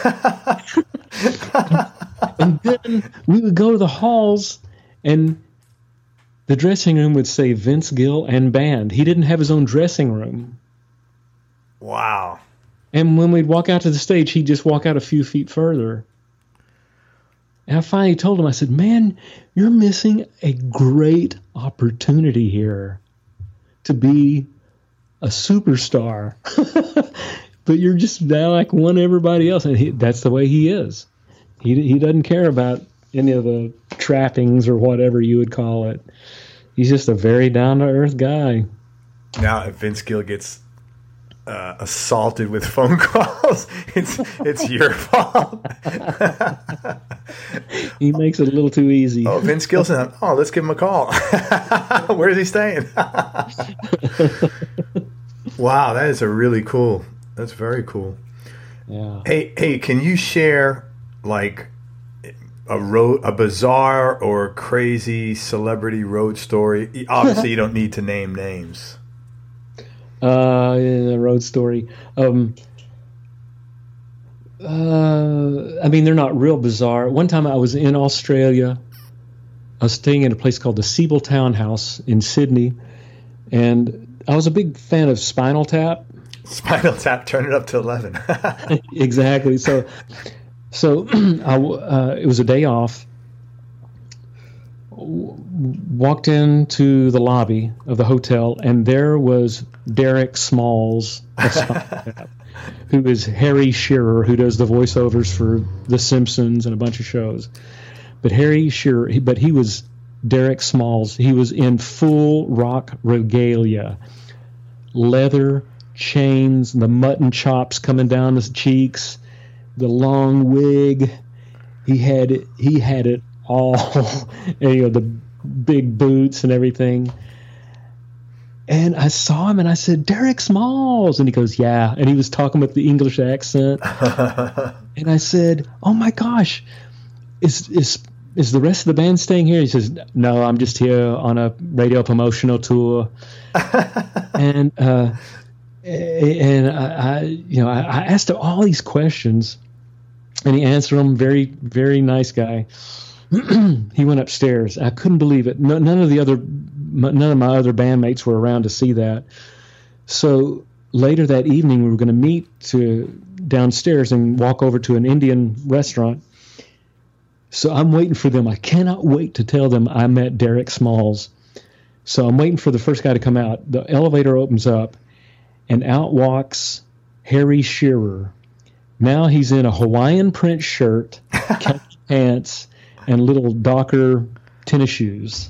And then we would go to the halls, and the dressing room would say Vince Gill and band. He didn't have his own dressing room. Wow. And when we'd walk out to the stage, he'd just walk out a few feet further. And I finally told him, I said, man, you're missing a great opportunity here to be a superstar. But you're just now like one everybody else. And he, that's the way he is. He he doesn't care about any of the trappings or whatever you would call it. He's just a very down-to-earth guy. Now, if Vince Gill gets uh, assaulted with phone calls, it's it's your fault. He makes it a little too easy. Oh, Vince Gilson. Oh, let's give him a call. Where is he staying? Wow, that is a really cool. That's very cool. Yeah. Hey, hey, can you share like a road, a bizarre or crazy celebrity road story? Obviously, you don't need to name names. Uh, a road story. Um, uh, I mean, they're not real bizarre. One time I was in Australia. I was staying in a place called the Siebeltown House in Sydney, and I was a big fan of Spinal Tap. Spinal Tap, turn it up to eleven. Exactly. So, so I, uh, it was a day off. W- walked into the lobby of the hotel, and there was Derek Smalls, who is Harry Shearer, who does the voiceovers for The Simpsons and a bunch of shows. But Harry Shearer, he, but he was Derek Smalls. He was in full rock regalia, leather, chains, the mutton chops coming down his cheeks, the long wig. He had it, he had it all, and, you know, the big boots and everything. And I saw him, and I said, Derek Smalls. And he goes, yeah. And he was talking with the English accent. And I said, oh, my gosh, is is is the rest of the band staying here? He says, no, I'm just here on a radio promotional tour. and uh, and I, I, you know, I, I asked him all these questions, and he answered them. Very, very nice guy. He went upstairs. I couldn't believe it. No, none of the other, none of my other bandmates were around to see that. So later that evening, we were going to meet to downstairs and walk over to an Indian restaurant. So I'm waiting for them. I cannot wait to tell them I met Derek Smalls. So I'm waiting for the first guy to come out. The elevator opens up, and out walks Harry Shearer. Now he's in a Hawaiian print shirt, khaki pants, and little Docker tennis shoes.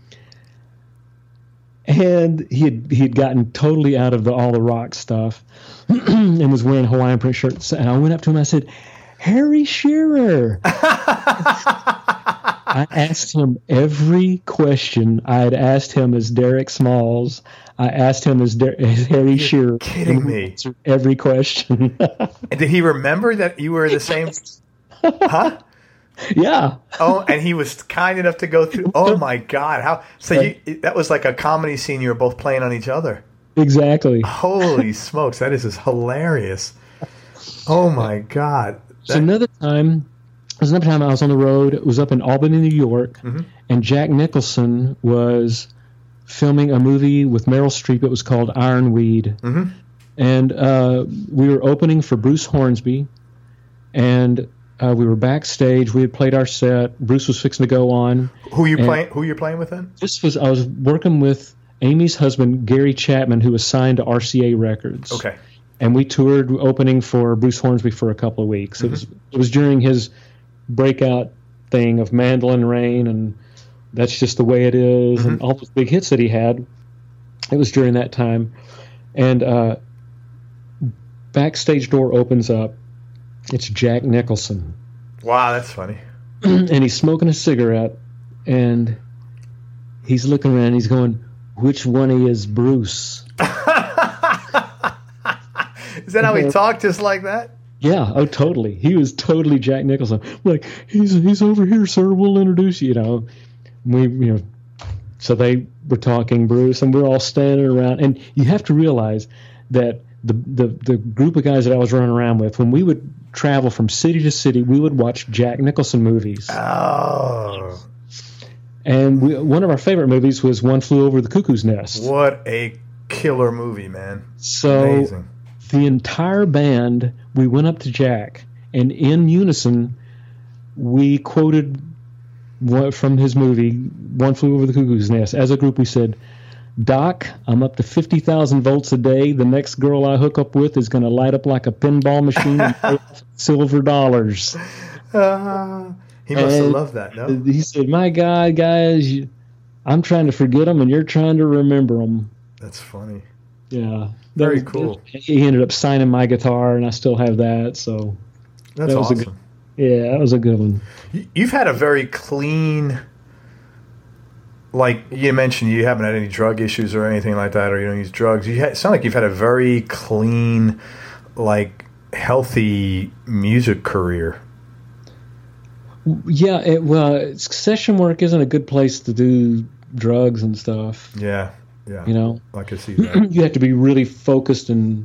And he had he had gotten totally out of the all the rock stuff and was wearing Hawaiian print shirts. And I went up to him and I said, Harry Shearer. I asked him every question I had asked him as Derek Smalls. I asked him as, Der- as Harry Shearer. Kidding me? Every question. And did he remember that you were the same? Huh? Yeah. Oh, and he was kind enough to go through. Oh my God! How? So you, that was like a comedy scene. You were both playing on each other. Exactly. Holy smokes! That is just hilarious. Oh my God! So another time, there was another time I was on the road. It was up in Albany, New York, mm-hmm. and Jack Nicholson was filming a movie with Meryl Streep. It was called Ironweed, mm-hmm. and uh, we were opening for Bruce Hornsby, and uh, we were backstage. We had played our set. Bruce was fixing to go on. Who you playing? Who you're playing with then? This was I was working with Amy's husband, Gary Chapman, who was signed to R C A Records. Okay. And we toured opening for Bruce Hornsby for a couple of weeks. Mm-hmm. It was it was during his breakout thing of Mandolin Rain and That's Just the Way It Is, mm-hmm. and all those big hits that he had. It was during that time. And uh, backstage door opens up. It's Jack Nicholson. Wow, that's funny. And he's smoking a cigarette, and he's looking around. And he's going, "Which one of you is Bruce?" Is that how he talked, just like that? Yeah, oh, totally. He was totally Jack Nicholson. Like, he's he's over here, sir. We'll introduce you. You know, we you know. So they were talking, Bruce, and we're all standing around. And you have to realize that the the the group of guys that I was running around with, when we would travel from city to city, we would watch Jack Nicholson movies. Oh. And we, one of our favorite movies was One Flew Over the Cuckoo's Nest. What a killer movie, man. So amazing. The entire band, we went up to Jack, and in unison, we quoted what, from his movie, One Flew Over the Cuckoo's Nest. As a group, we said, "Doc, I'm up to fifty thousand volts a day. The next girl I hook up with is going to light up like a pinball machine and pay silver dollars." Uh, he must and have loved that, no? He said, "My God, guys, you, I'm trying to forget them, and you're trying to remember them." That's funny. Yeah. Very was, cool. He ended up signing my guitar, and I still have that. So that's that was awesome. A good, yeah, that was a good one. You've had a very clean, like you mentioned, you haven't had any drug issues or anything like that, or you don't use drugs. You had, sound like you've had a very clean, like healthy music career. Yeah, it, well, session work isn't a good place to do drugs and stuff. Yeah. Yeah, you know, I can see that. You have to be really focused, and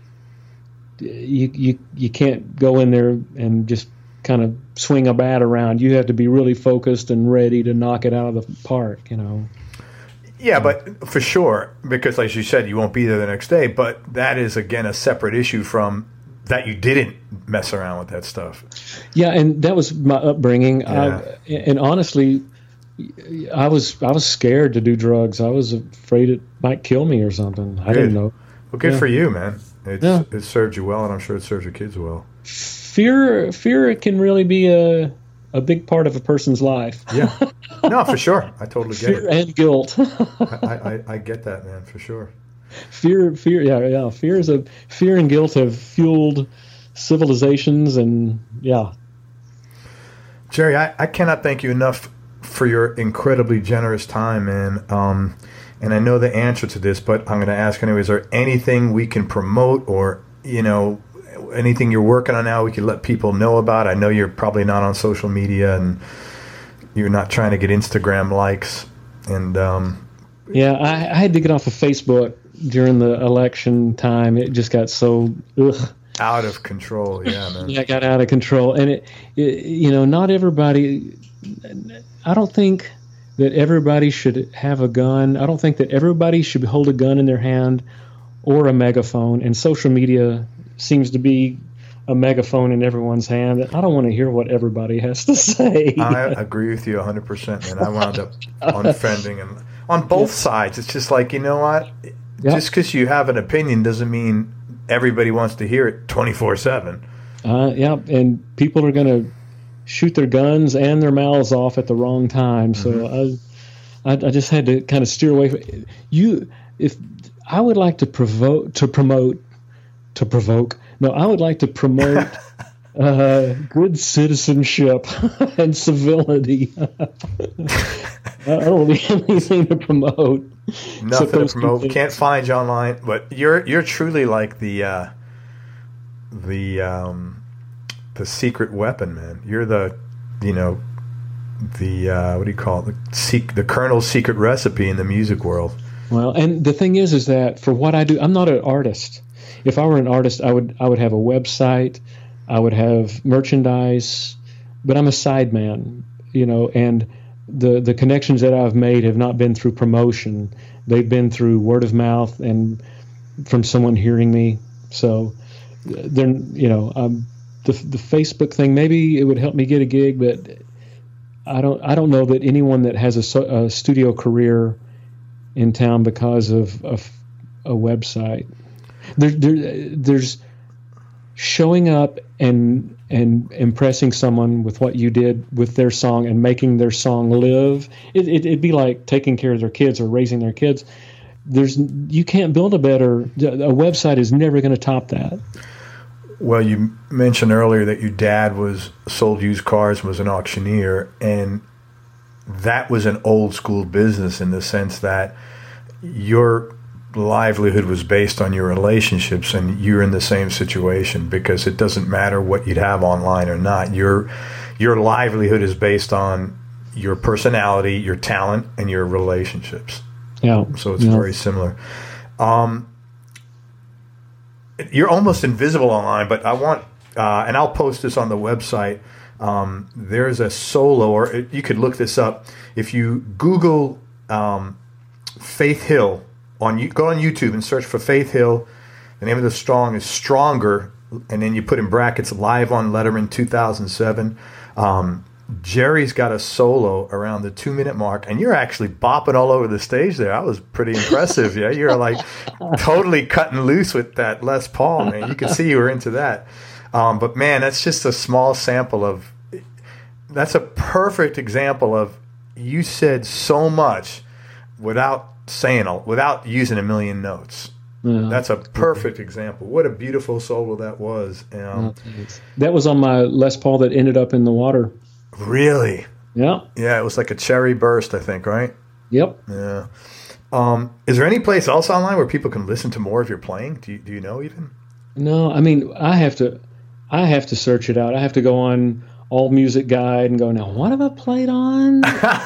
you you you can't go in there and just kind of swing a bat around. You have to be really focused and ready to knock it out of the park. You know. Yeah, but for sure, because like you said, you won't be there the next day. But that is again a separate issue from that you didn't mess around with that stuff. Yeah, and that was my upbringing. Yeah. I, and honestly, I was I was scared to do drugs. I was afraid it might kill me or something. I good. didn't know. Well, good yeah. for you, man. It's, yeah. It served you well, and I'm sure it serves your kids well. Fear, fear can really be a a big part of a person's life. Yeah, no, for sure. I totally get fear it. and guilt. I, I I get that, man, for sure. Fear, fear, yeah, yeah. Fear is a fear and guilt have fueled civilizations, and yeah. Jerry, I, I cannot thank you enough for your incredibly generous time, man. Um, and I know the answer to this, but I'm going to ask anyway. Is there anything we can promote, or you know, anything you're working on now we can let people know about? I know you're probably not on social media, and you're not trying to get Instagram likes. And um, yeah, I, I had to get off of Facebook during the election time. It just got so ugh. Out of control. Yeah, man. Yeah, it got out of control, and it, it you know, not everybody. I don't think that everybody should have a gun. I don't think that everybody should hold a gun in their hand or a megaphone. And social media seems to be a megaphone in everyone's hand. I don't want to hear what everybody has to say. I agree with you one hundred percent, man. I wound up unfriending him on both sides. It's just like, you know what? Yep. Just because you have an opinion doesn't mean everybody wants to hear it twenty-four seven. Uh, yeah, and people are going to shoot their guns and their mouths off at the wrong time. So mm-hmm. I, I, I just had to kind of steer away from you. If I would like to provoke, to promote, to provoke. No, I would like to promote Uh, good citizenship and civility. I don't really have anything to promote. Nothing to promote. Can't find you online, but you're you're truly like the uh, the um, the secret weapon, man. You're the you know the uh, what do you call it? The, sec- the Colonel's secret recipe in the music world. Well, and the thing is, is that for what I do, I'm not an artist. If I were an artist, I would I would have a website. I would have merchandise, but I'm a sideman, you know, and the, the connections that I've made have not been through promotion. They've been through word of mouth and from someone hearing me. So then, you know, um, the the Facebook thing, maybe it would help me get a gig, but I don't I don't know that anyone that has a, a studio career in town because of, of a website. There, there there's showing up and and impressing someone with what you did with their song and making their song live. It, it, it'd be like taking care of their kids or raising their kids. There's you can't build a better a website is never going to top that. Well, you mentioned earlier that your dad was sold used cars and was an auctioneer, and that was an old school business in the sense that your livelihood was based on your relationships, and you're in the same situation because it doesn't matter what you'd have online or not. Your your livelihood is based on your personality, your talent, and your relationships. Yeah. So it's yeah. very similar. Um, you're almost invisible online, but I want, uh, and I'll post this on the website. Um, there's a solo, or it, you could look this up if you Google um, Faith Hill. On you go on YouTube and search for Faith Hill. The name of the song is Stronger, and then you put in brackets live on Letterman two thousand seven. Um, Jerry's got a solo around the two minute mark, and you're actually bopping all over the stage there. I was pretty impressive. Yeah, you're like totally cutting loose with that Les Paul, man. You could see you were into that. Um, but man, that's just a small sample of. That's a perfect example of you said so much without. saying without using a million notes. Yeah, that's a perfect example. What a beautiful solo that was. Um, that was on my Les Paul that ended up in the water. Really? Yeah. Yeah, it was like a cherry burst, I think, right? Yep. Yeah. Um, is there any place else online where people can listen to more of your playing? Do you, do you know even? No, I mean, I have to, I have to search it out. I have to go on All Music Guide and go, now, what have I played on?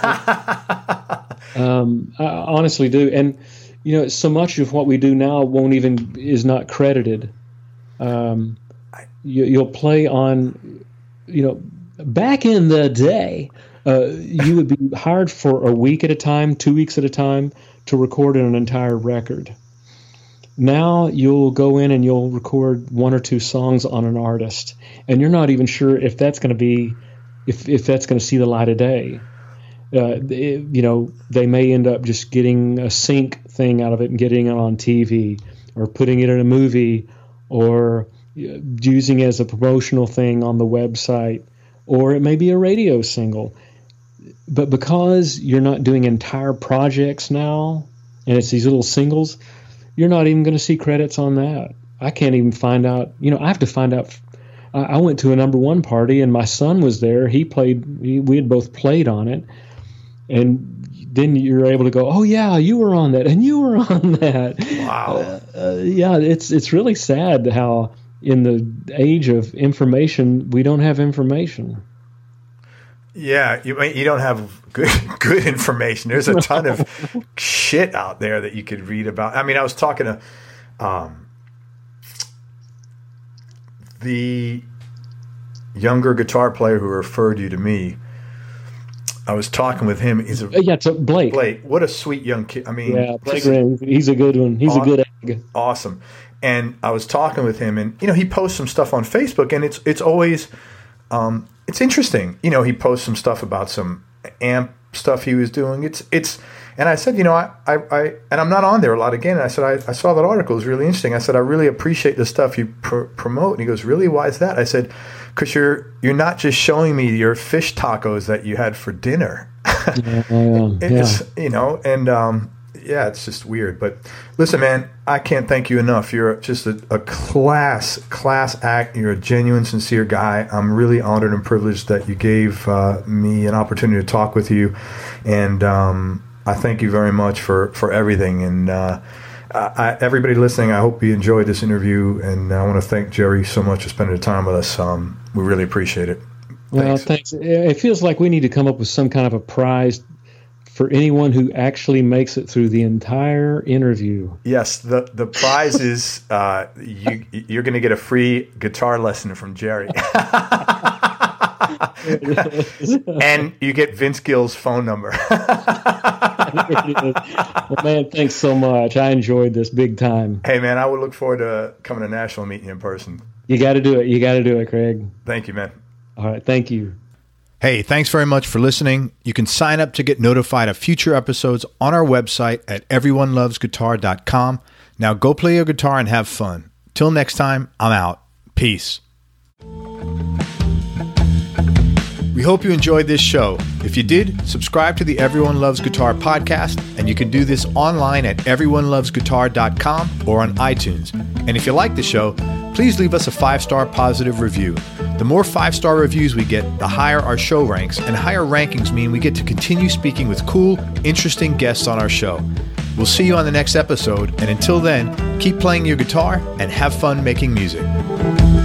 Um, I honestly do, and you know, so much of what we do now won't even is not credited. Um, you, you'll play on, you know, back in the day, uh, you would be hired for a week at a time, two weeks at a time, to record an entire record. Now you'll go in and you'll record one or two songs on an artist, and you're not even sure if that's going to be, if if that's going to see the light of day. Uh, it, you know, they may end up just getting a sync thing out of it and getting it on T V or putting it in a movie or using it as a promotional thing on the website, or it may be a radio single. But because you're not doing entire projects now and it's these little singles, you're not even going to see credits on that. I can't even find out, you know, I have to find out. I, I went to a number one party and my son was there. He played, he, we had both played on it. And then you're able to go, oh yeah, you were on that, and you were on that. Wow. Uh, uh, yeah, it's it's really sad how in the age of information we don't have information. Yeah, you you don't have good good information. There's a ton of shit out there that you could read about. I mean, I was talking to um, the younger guitar player who referred you to me. I was talking with him. He's a yeah, it's a Blake. Blake, what a sweet young kid. I mean, yeah, Blake Graham, he's a good one. He's aw- a good egg. Awesome. And I was talking with him, and you know, he posts some stuff on Facebook, and it's it's always um, it's interesting. You know, he posts some stuff about some amp stuff he was doing. It's it's, and I said, you know, I I, I and I'm not on there a lot again. And I said, I, I saw that article. It was really interesting. I said, I really appreciate the stuff you pr- promote. And he goes, really? Why is that? I said, because you're you're not just showing me your fish tacos that you had for dinner. yeah, yeah, it's, you know, and um, yeah, it's just weird. But listen, man, I can't thank you enough. You're just a, a class, class act. You're a genuine, sincere guy. I'm really honored and privileged that you gave uh, me an opportunity to talk with you. And um, I thank you very much for, for everything. And uh, I, everybody listening, I hope you enjoyed this interview. And I want to thank Jerry so much for spending the time with us. Um, we really appreciate it. Well, thanks. thanks. It feels like we need to come up with some kind of a prize for anyone who actually makes it through the entire interview. Yes, the the prize is uh, you you're going to get a free guitar lesson from Jerry, and you get Vince Gill's phone number. Well, man, thanks so much. I enjoyed this big time. Hey, man, I would look forward to coming to Nashville and meeting you in person. You got to do it. You got to do it, Craig. Thank you, man. All right, thank you. Hey, thanks very much for listening. You can sign up to get notified of future episodes on our website at everyone loves guitar dot com. Now go play your guitar and have fun. Till next time, I'm out. Peace. We hope you enjoyed this show. If you did, subscribe to the Everyone Loves Guitar podcast, and you can do this online at everyone loves guitar dot com or on iTunes. And if you like the show, please leave us a five-star positive review. The more five-star reviews we get, the higher our show ranks, and higher rankings mean we get to continue speaking with cool, interesting guests on our show. We'll see you on the next episode, and until then, keep playing your guitar and have fun making music.